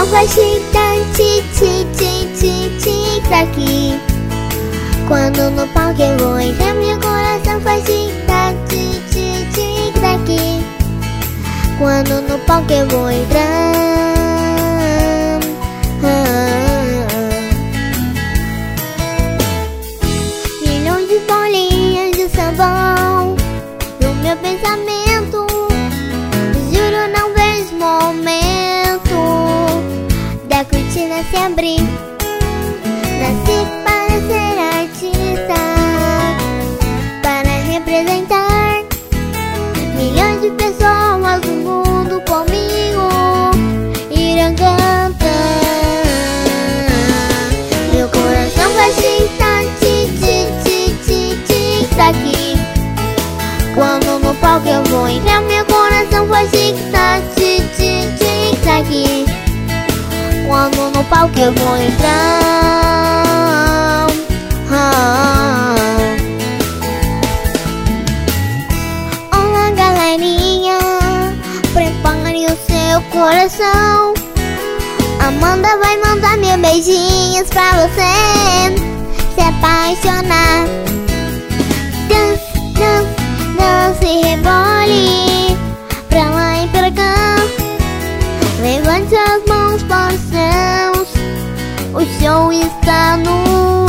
coração faz tic-tac, tic-tac. Quando no palco eu vou entrar, meu coração faz tic-tac, tic-tac. Quando no palco eu vou entrar. Milhões de bolinhas de sabão no meu pensamento. Juro não vejo momento da cortina se abrir. Nasci para ser artista, para representar milhões de pessoas do mundo comigo irão cantar. Meu coração faz tic-tac, tic-tac. Quando no palco eu vou entrar, meu coração faz tic-tac, tic-tac. Quando no palco eu vou entrar. Olá galerinha, prepare o seu coração. Amanda vai mandar mil beijinhos pra você se apaixonar. Dance, dance, dance e rebole pra lá e pra cá. Levante as mãos para os céus, o show está no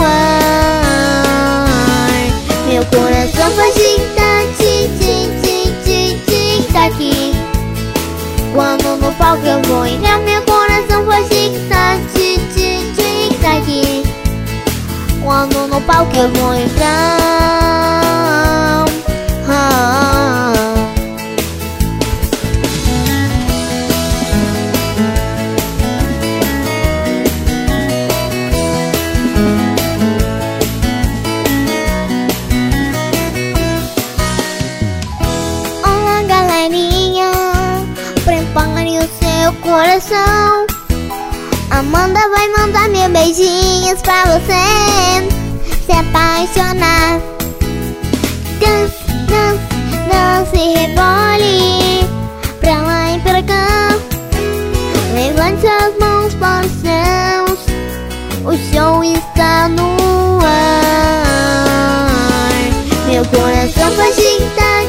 ar. Meu coração faz tic-tac, tic-tac. Quando no palco eu vou entrar, meu coração faz tic-tac, tic-tac. Quando no palco eu vou entrar. Olá galerinha, prepare o seu coração. Amanda vai mandar mil beijinhos pra você se apaixonar. Dance, dance, dance e rebole pra lá e pra cá. Levante as mãos para os céus, o show está no ar. Meu coração faz tic-tac,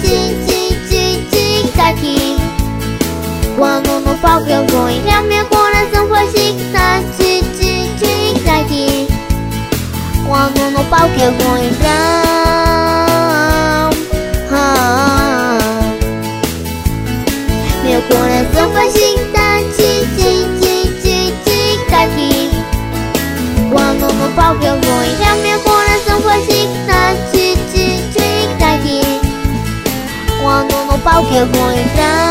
tic-tac. Quando no palco eu vou entrar, meu coração faz tic-tac, tic-tac. Quando no palco eu vou entrar. Meu coração faz tic-tac, tic-tac. Quando no palco eu vou entrar, meu coração faz tic-tac, tic-tac. Quando no palco eu vou entrar.